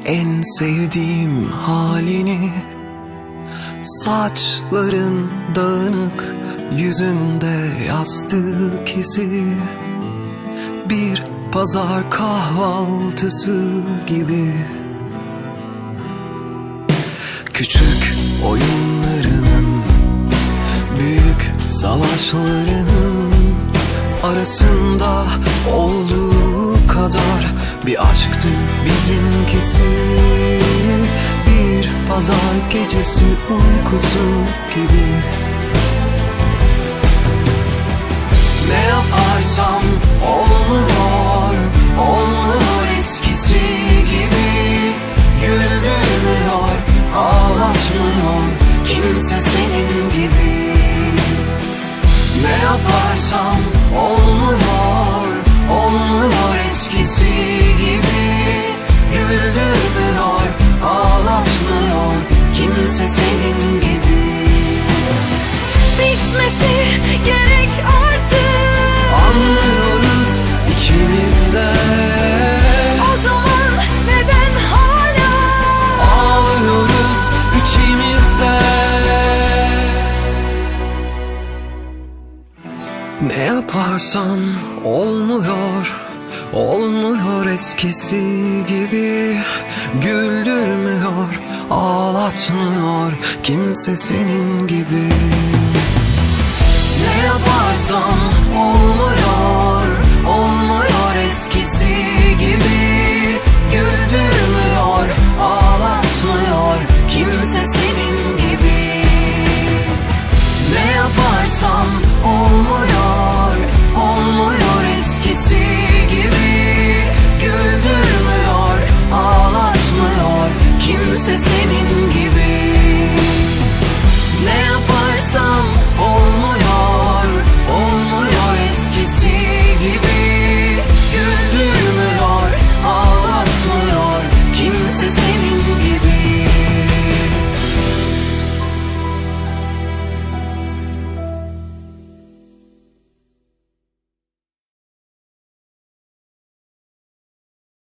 en sevdiğim halini. Saçların dağınık, yüzünde yastık izi. Bir pazar kahvaltısı gibi. Küçük oyunlarının, büyük savaşlarının arasında olduğu kadar bir aşktı bizimkisi. Bir pazar gecesi uykusu gibi. Ne yaparsam olmuyor, olmuyor eskisi gibi. Güldürmüyor, ağlatmıyor kimse senin gibi. Ne yaparsam olmuyor, olmuyor eskisi gibi. Güldürmüyor, ağlatmıyor kimse senin gibi. Bitmesi gerek artık. Anlıyoruz ikimiz de. O zaman neden hala Ağlıyoruz ikimiz de. Ne yaparsam olmuyor, olmuyor eskisi gibi. Güldürmüyor, ağlatmıyor kimse senin gibi. Ne yaparsam olmuyor, olmuyor eskisi gibi. Güldürmüyor, ağlatmıyor kimse senin gibi. Ne yaparsam olmuyor.